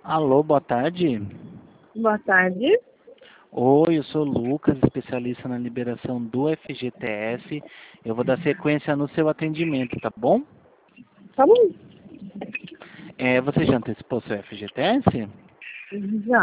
Alô, boa tarde. Boa tarde. Oi, eu sou o Lucas, especialista na liberação do FGTS. Eu vou dar sequência no seu atendimento, tá bom? Tá bom? Você já antecipou seu FGTS? Já.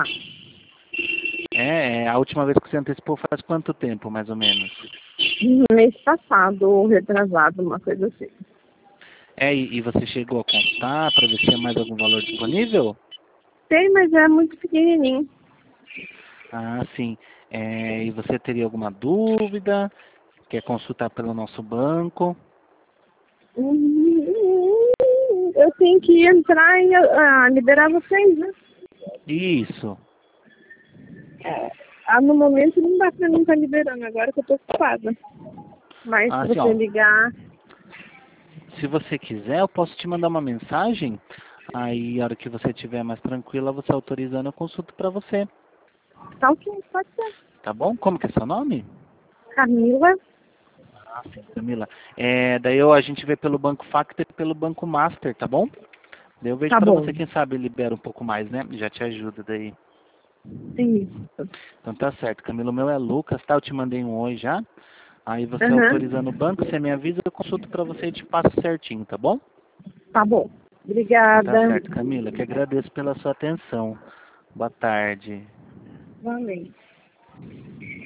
A última vez que você antecipou faz quanto tempo, mais ou menos? Mês passado, ou retrasado, uma coisa assim. E você chegou a consultar para ver se tinha mais algum valor disponível? Tem, mas é muito pequenininho. Ah, sim. E você teria alguma dúvida? Quer consultar pelo nosso banco? Eu tenho que entrar e liberar vocês, né? Isso. No momento não dá pra mim estar liberando, agora que eu tô ocupada. Mas se Assim, você ó, ligar, se você quiser, eu posso te mandar uma mensagem. Aí, a hora que você estiver mais tranquila, você autorizando, eu consulto para você. tá ok, pode ser. Tá bom? Como que é seu nome? Camila, Ah, sim, Camila. Daí a gente vê pelo Banco Factor e pelo Banco Master, tá bom? Daí eu vejo tá para bom. você, quem sabe libera um pouco mais, né? Já te ajuda daí. Isso. Então tá certo, Camila. O meu é Lucas, tá? Eu te mandei um oi já. Aí você autorizando o Aham. banco, você me avisa, eu consulto para você e te passo certinho, tá bom? Tá bom. Então tá Obrigada. certo, Camila. Que agradeço pela sua atenção. Boa tarde. Valeu.